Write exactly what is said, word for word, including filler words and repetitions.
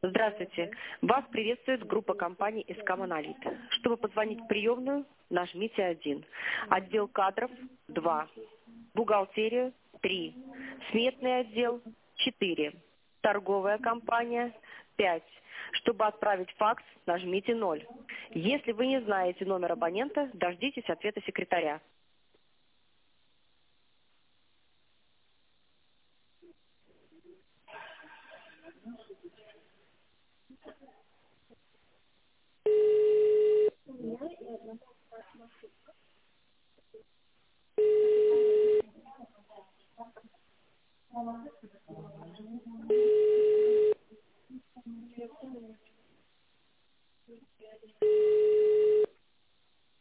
Здравствуйте. Вас приветствует группа компаний СК Монолит. Чтобы позвонить в приемную, нажмите один. Отдел кадров два. Бухгалтерия три. Сметный отдел четыре. Торговая компания пять. Чтобы отправить факс, нажмите ноль. Если вы не знаете номер абонента, дождитесь ответа секретаря.